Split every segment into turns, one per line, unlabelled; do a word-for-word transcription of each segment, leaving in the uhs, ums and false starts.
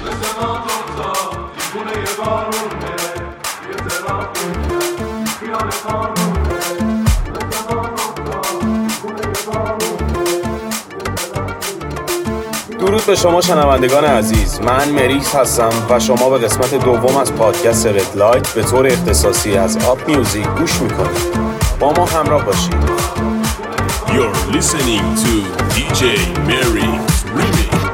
درود به شما شنوندگان عزیز، من مریکس هستم و شما به قسمت دوم از پادکست رد لایت به طور اختصاصی از آپ میوزیک گوش میکنید. با ما همراه باشید.
You're listening to دی جی Merix Remix.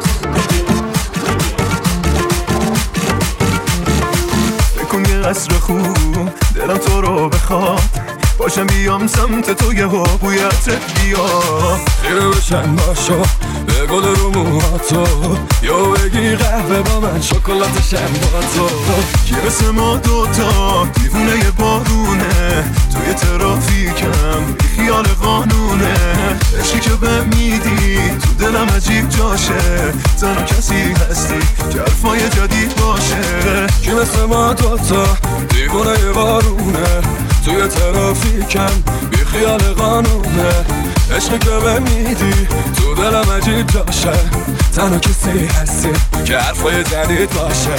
بکن یه قصر خوب دلم تو رو بخواد، باشم بیام سمت تو یه ها بویت بیا، خیره بشن باشو به گل رو موهاتو، یا بگی قهوه با من شکلاتشم با تو. یه مثل ما دوتا دیوونه یه بارونه، توی ترافیکم بی خیال قانونه، عشقی که به میدی تو دلم عجیب جاشه، تنها کسی هستی که حرفای جدید باشه. یه مثل ما دوتا دیوونه یه بارونه، توی ترافیکم بی خیال قانونه، عشقی که به میدی تو دلم عجیب جاشه، تنها کسی هستی که حرفای جدید باشه.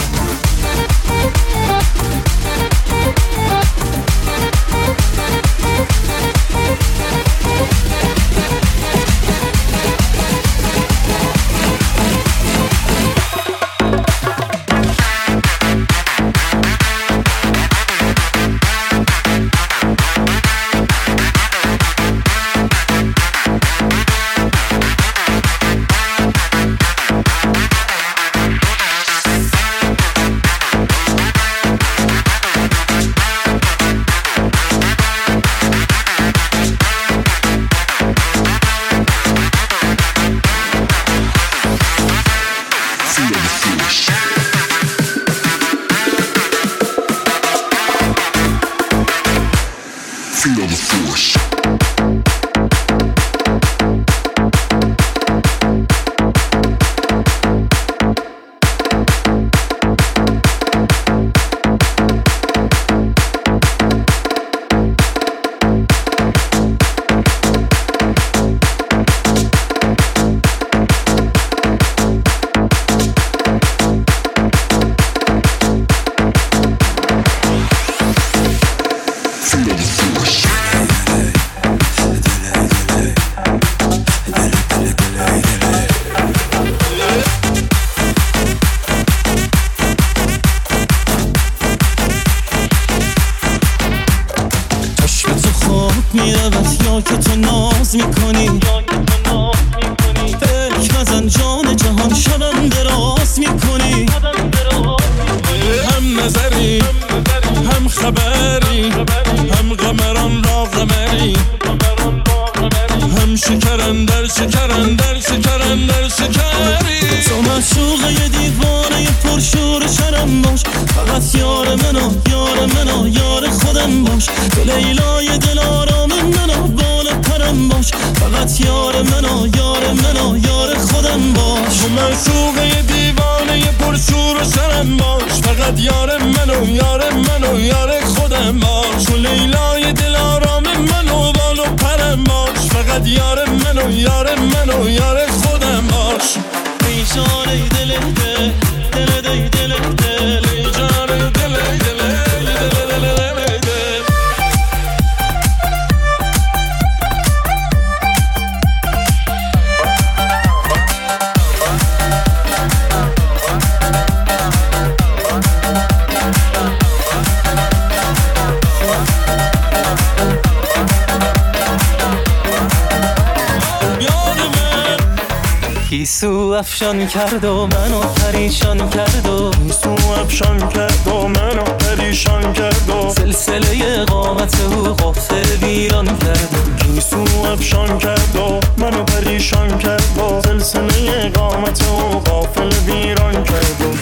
گیسو افشان کرد و منو پریشان کرد و
گیسو افشان کرد و منو پریشان کرد و
سلسله قامت او غافل ویران کرد و
گیسو افشان کرد و منو پریشان کرد و سلسله قامت او غافل ویران کرد و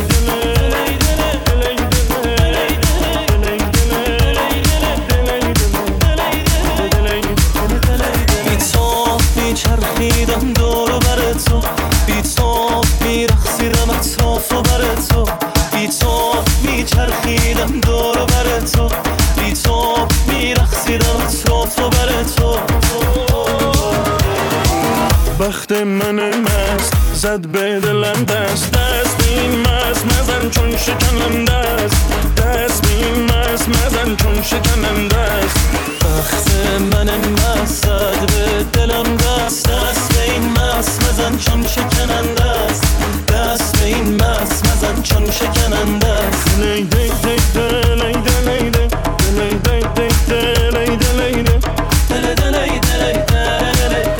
چرخیدم دور و بر تو، بی تو میرخصیدم اطراف و بر تو، بی تو میچرخیدم دور و بر تو، بی تو میرخصیدم اطراف و بر تو.
بخت من مست زد به دلم دست دست
به این مست مزن چون شکننده است، دست به این مست مزن چون شکننده است. وقت من مست به دلم دست، دست به این مست مزن چون شکننده است، دست به این مست مزن چون شکننده است. لیده لیده لیده لیده لیده لیده لیده لیده لیده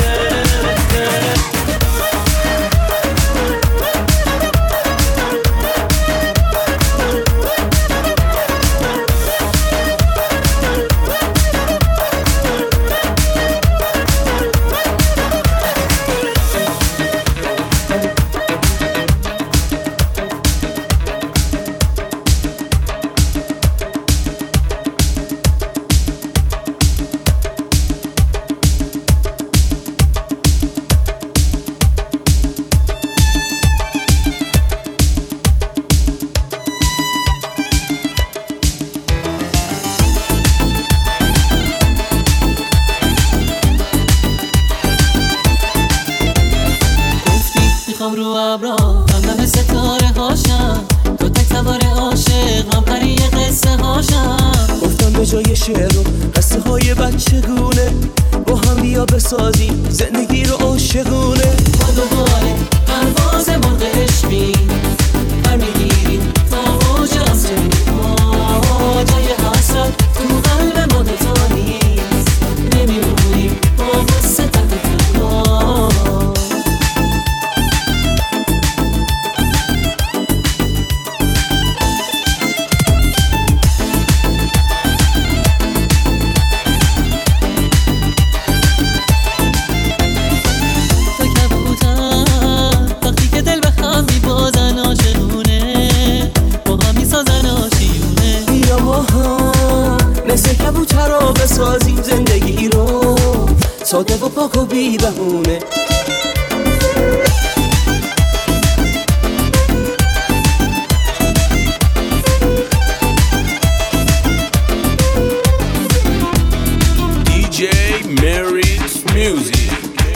بسازیم زندگی رو عاشقونه. با دوباره پرواز مرغ عشقی برمیگیریم تا اوج آسمون، جای حسرت تو قلب ما دوتا نیست، نمیمونیم با غصه تحت فکر. بسازیم زندگی رو ساده و پاک و بی بهونه.
دی جی Mary's Music.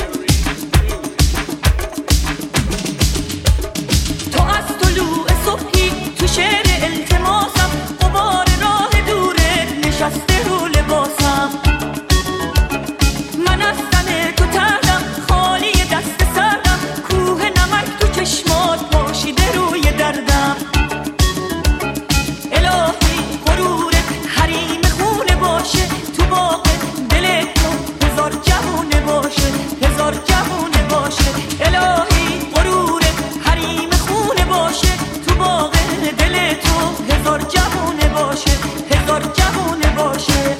تو از طلوع صبحی تو شعر التماسم، غبار راه دوره نشسته رو لباسم. من از تن تو تردم خالی دست سردم، کوه نمک تو چشمات پاشیده روی دردم. الهی غرورت حریم خونه باشه، تو باغ دل تو هزار جوونه باشه، هزار جوونه باشه. الهی غرورت حریم خونه باشه، تو باغ دل تو هزار جوونه باشه، هزار جوونه باشه.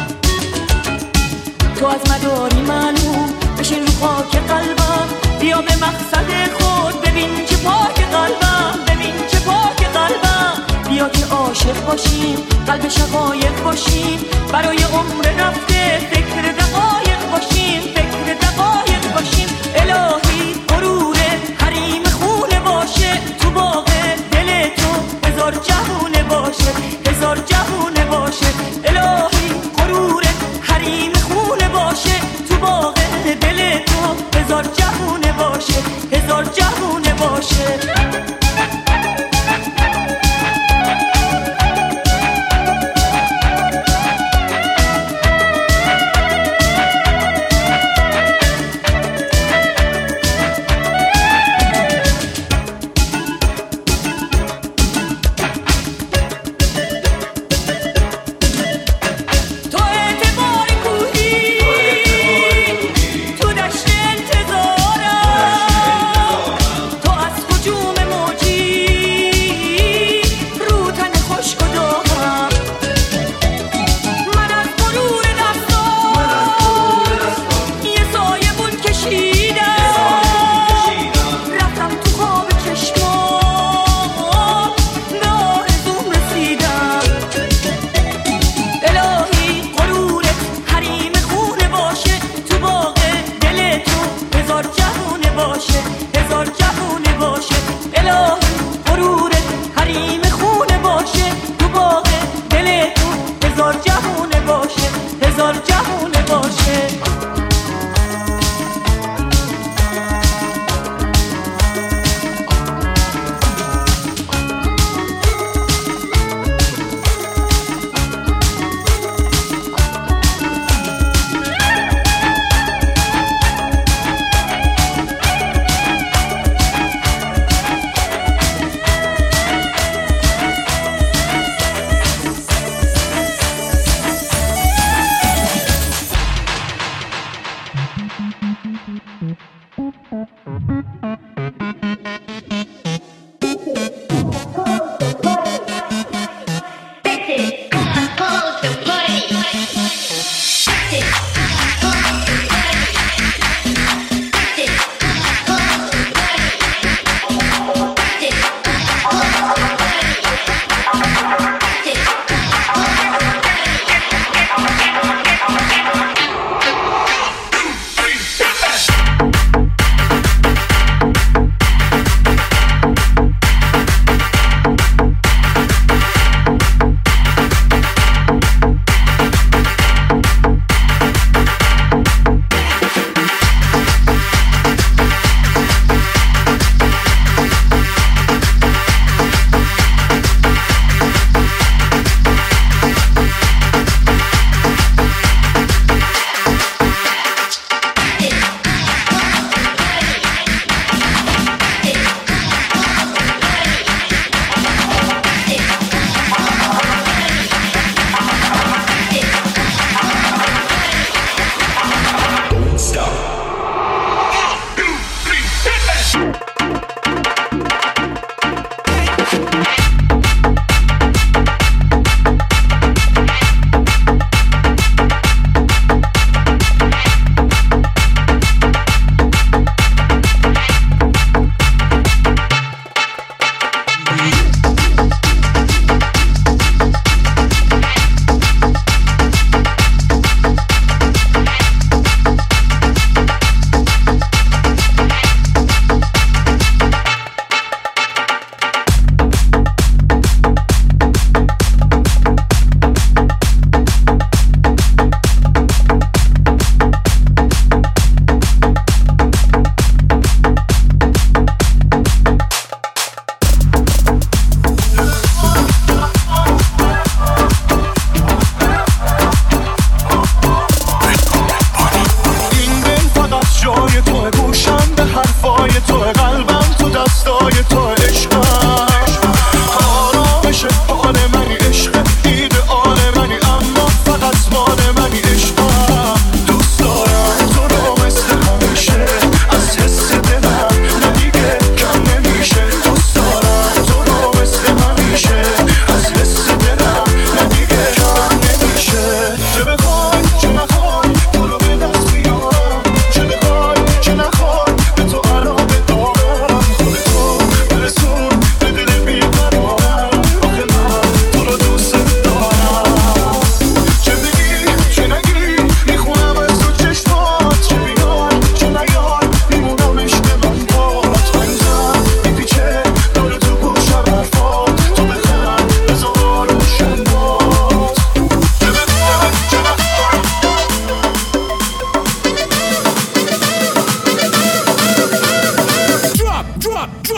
تو از مداری معلوم بشین رو خاک قلبم، بیا به مقصد خود ببین چه پاک قلبم، ببین چه پاک قلبم. بیا که عاشق باشیم قلب شقایق باشیم، برای عمر رفته فکر دقایق باشیم، فکر دقایق باشیم. الهی غرور حریم خونه باشه، تو باغ دل تو هزار جوونه باشه، هزار جوونه باشه. الهی غرور حریم خونه باشه، تو باغ دل تو هزار جوونه باشه، هزار جوونه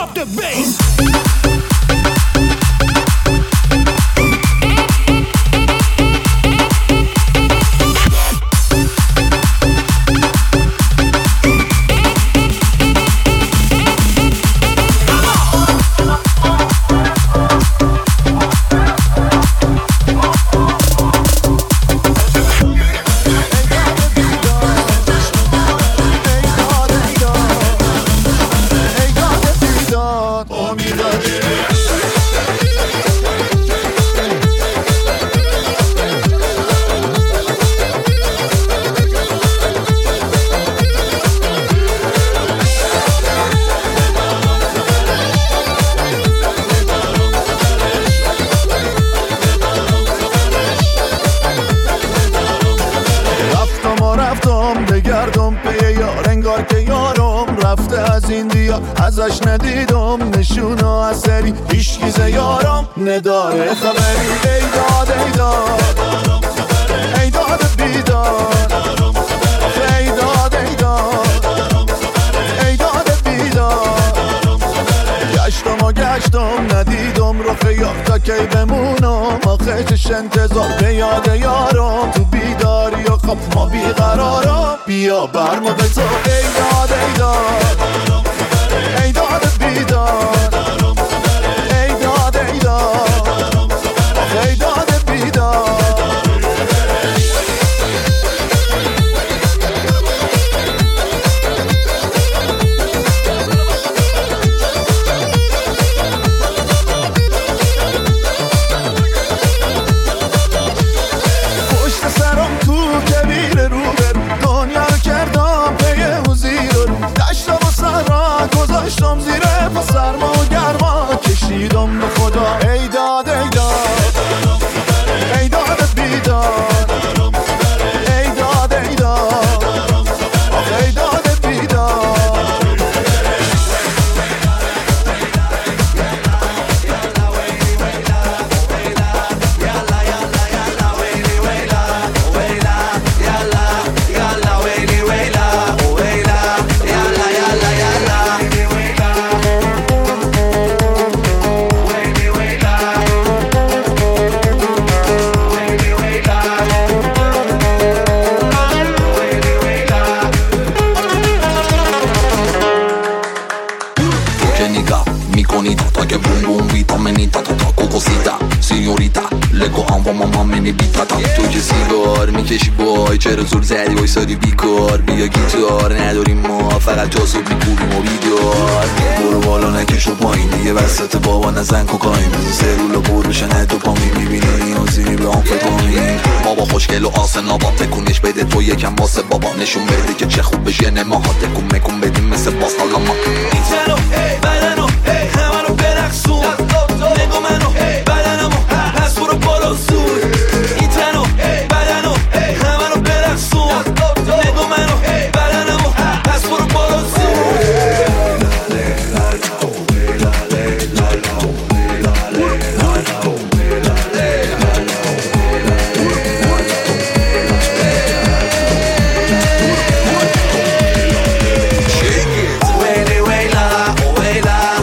up the bass.
ازش ندیدم نشونا اثری هیچگیزه یارم نداره خبری. ای داد ای داد ای داد بیداد ای داد ای داد ای داد بیداد. گشتم و گشتم ندیدم رخ یار تا کی بمونم آخه چش انتظار به یاد یارم تو بیداری و خواب ما بیقرارم بیا برمو بزا. ای داد ای داد ای داد بیداد ای داد ای داد ای داد بیداد. پشت سرم تو کبیر رو بر دنیا رو کردم پیه و زیر دشت و سرا گذاشتم زیره پا سرما و گرما کشیدم به خدا. ای داد ای داد ای داد بیداد ای داد ای داد ای داد بیداد.
تو که سیگار میکشی بای چرا زور زدی وایسادی بیکار بیا گیتار نداریم ما فقط جاسوب میکوبیم و بیدار. برو بالا نکش و پایین دیگه وسط بابا نزن کوکاین بزن سرول پروشنه تو پا میبینی نیازی به آمفتامین. بابا خوشگل و آسنا با تکونش بده تو یکم واسه بابا نشون بده که چه خوب بشه نماها تکون مکون بدیم مثل باز حالا ما این تنو بدنو همه رو برقصون نگو منو بدنمو پس برو بالا زود این تنو بدنو همه رو برقصون نگو منو بدنمو پس برو بالا زود. Wait, wait, la, wait, la.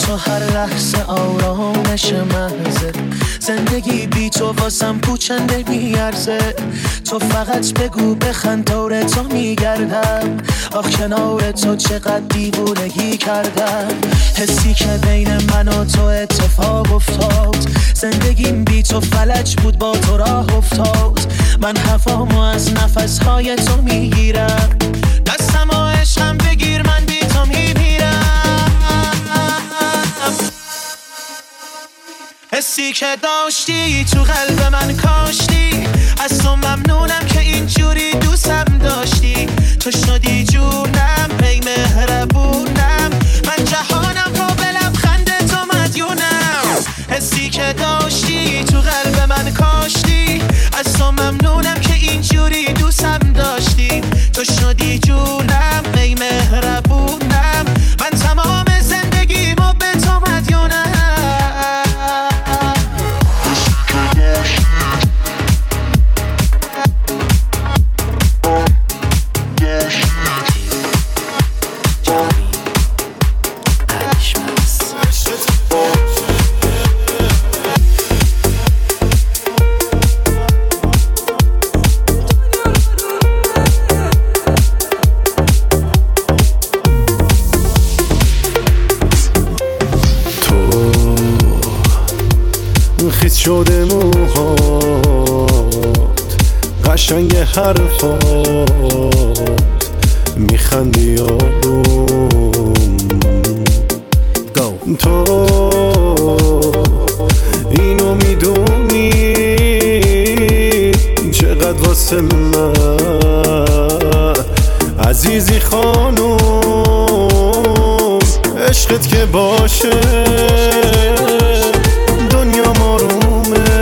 تو هر لحظه آرامش محضه، زندگی بی تو واسم پوچنده میارزه. تو فقط بگو بخند دور تو میگردم، آخ کنار تو چقدر دیوونگی کردم. حسی که بین من و تو اتفاق افتاد، زندگیم بی تو فلج بود با تو راه افتاد. من هوامو از نفسهای تو میگیرم، دستم و عشقم بگیر من بی تو میمیرم. حسی که داشتی تو قلب من کاشتی، از تو ممنونم که اینجوری دوستم داشتی. تو شدی جونم ای مهربونم، من جهانم رو به لبخند تو مدیونم. حسی که داشتی تو قلب من کاشتی، از تو ممنونم که اینجوری دوستم داشتی. تو شدی جونم ای مهربونم، من تمام زندگیمو به تو مدیونم.
خیس شده موهات، قشنگ حرفات، میخندی آروم. تو اینو میدونی چقدر واسه من عزیزی خانوم. عشقت که باشه دنیا مارومه،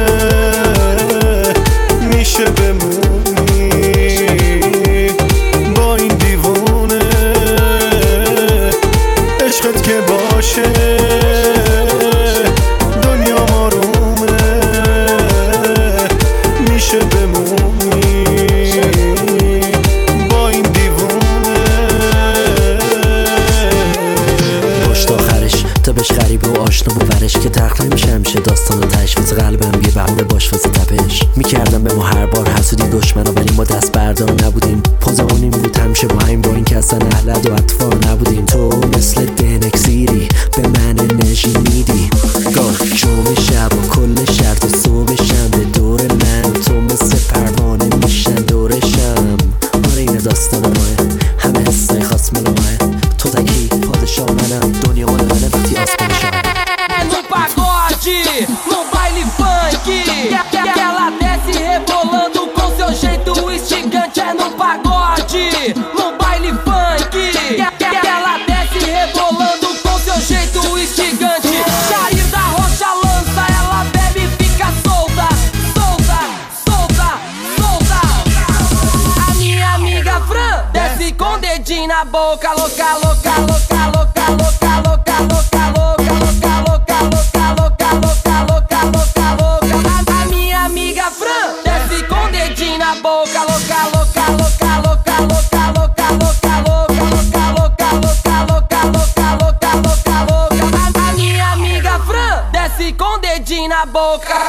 میشه بمونی با این دیوونه. عشقت که باشه دنیا مارومه، میشه بمونی با این دیوونه.
پشت آخرش تا بهش غریبه و آشنا و ورش که تخت نمیشه همیشه داستان و تشویز قلبم یه بهونه باش واسه تپش. میکردم به ما هر بار حسودی دشمنا، ولی ما دست بردار نبودیم. پوزمون این بود همیشه با این، با این که اصلا اهلد و اطفال نبودیم. تو مثل دنکسیری به من انرژی میدی، گفت شوم شب و کل شهر تو صبح شنبه دور من و تو مثل پروانه میشن دورشم. آره این داستان ماه، همه حسای خاص مال ماه. تو تکی پادشاه منم، دنیا مال منه وقتی آسمان شد.
No pagode, no baile funk, que ela desce rebolando com seu jeito instigante. É no pagode, no baile funk, que ela desce rebolando com seu jeito instigante. Jair da Rocha lança, ela bebe e fica solta, solta, solta, solta. A minha amiga Fran desce com o dedinho na boca, louca, louca, louca, louca, louca, louca, louca, louca, louca, louca, louca, louca, louca, louca, louca, louca. A minha amiga Fran desce com o dedinho na boca, louca, louca, louca, louca, louca, louca, louca, louca, louca, louca, louca, louca, louca, louca, louca. A minha amiga Fran desce com o dedinho na boca.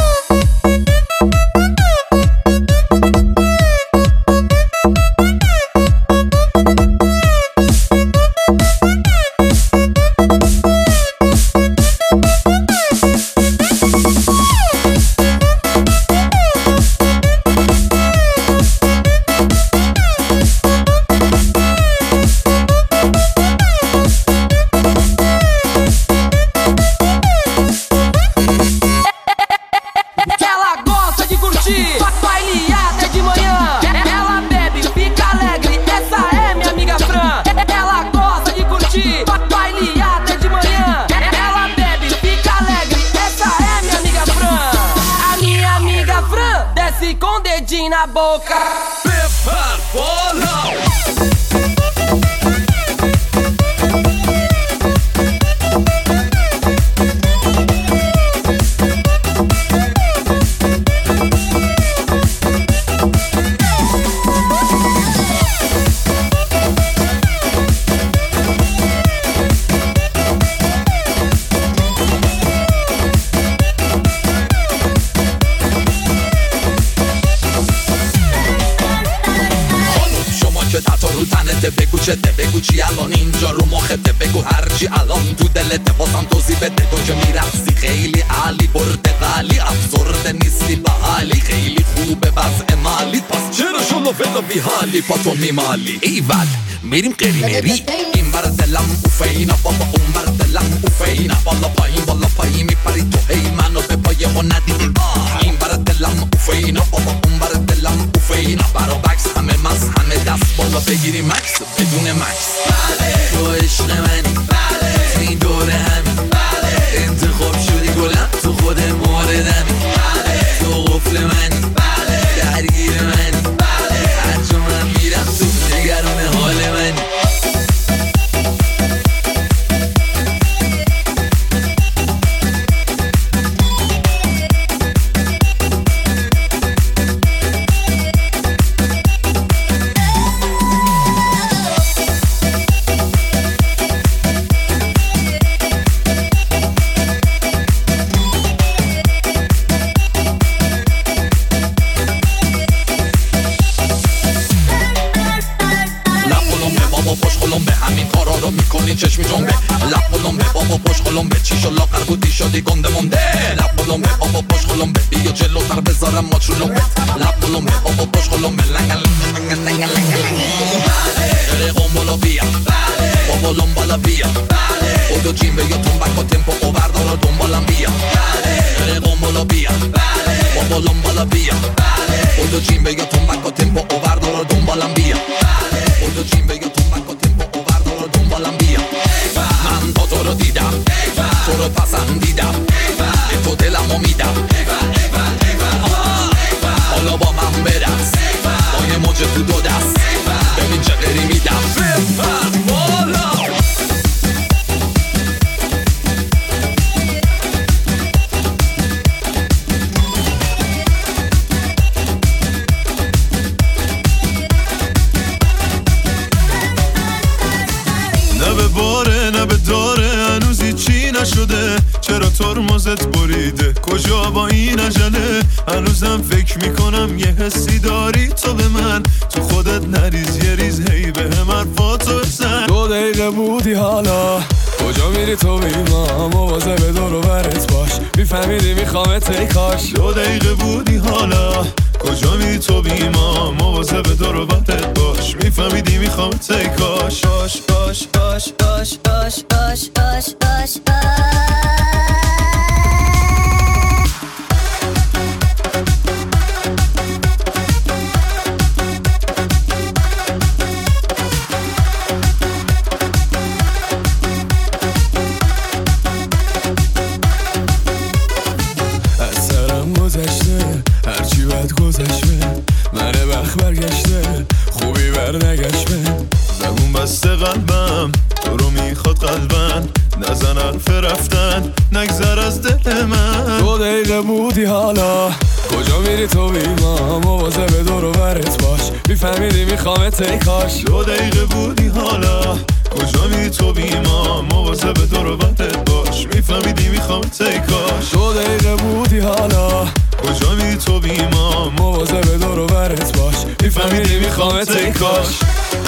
Na boca.
Prepara bola.
بگو چی الان اینجا رو مخته بگو هرچی الان تو دلت واسم توضیح بده تو که میرقصی خیلی عالی پرتقالی افسرده نیستی به حالی خیلی خوبه وضع مالی پس چرا شما فدا بی حالی پا تو میمالی ایول میریم قرینری این بر دلم اوفینا بابا اون بر دلم اوفینا بالا پایین بالا پایین میپری تو هی منو به پای ما ندیدی این بر دلم اوفینا بابا اون بر دلم اوفینا برا بکس همه مز همه دست بالا بگیری مکس بدون مکس بله تو عشق منی بله این دوره همین بله انتخاب شدی گلم تو خود موردمی بله تو قفل منی بله درگیر منی بله هرچه من میرم تو نگران حال منی چشمی جنبه لب قلمبه بابا پشت قلمبه چی شو لاغر بودی شدی گنده مونده لب قلمبه بابا پشت قلمبه بیا جلوتر بذارم ما چلومبه لب قلمبه بابا پشت قلمبه لنگ لنگ لنگ لنگ لنگ قنبلا بیا بابا لنبالا بیا بودو جیمبه یا تنبک و تمپو و بردارا دنبالم بیا قنبلا بیا بابا لنبالا بیا بودو جیمبه یا تنبک و تمپو و بردارا دنبالم بیا بودو جیمبه یا تنبک و تمپو و بردارا دنبالم بیا من تا تو رو دیدم تو رو پسندیدم به تو دلمو میدم حالا با من برس با یه موجه تو دو دست ببین چه غری میدم بپر بالا
نشده چرا ترمزت بریده کجا با این عجله هنوزم فکر میکنم یه حسی داری تو به من تو خودت نریز یه ریز هی به هم حرفاتو بزن
دو دقیقه بودی حالا کجا میری تو بیما مواظب دور و برت باش میفهمیدی میخوامت ای کاش
دو دقیقه بودی حالا کجا میری تو بیما مواظب دور و برت باش میفهمیدی میخوامت ای کاش باش باش باش باش باش باش باش باش
هرچی بد گذشته منه بخ برگشته خوبی برنگشته
زبون بسته قلبم تو رو میخواد قلبم نزن حرف رفتن نگذر از دل من
دو دقیقه بودی حالا کجا میری تو بیما مواظب دور و برت باش میفهمیدی میخوامت ای کاش
دو دقیقه بودی حالا کجا میری تو بیما مواظب دور و برت باش میفهمیدی میخوامت ای کاش
دو دقیقه بودی حالا
کجا میری تو بیما
مواظب دور و برت باش میفهمیدی میخوامت ای کاش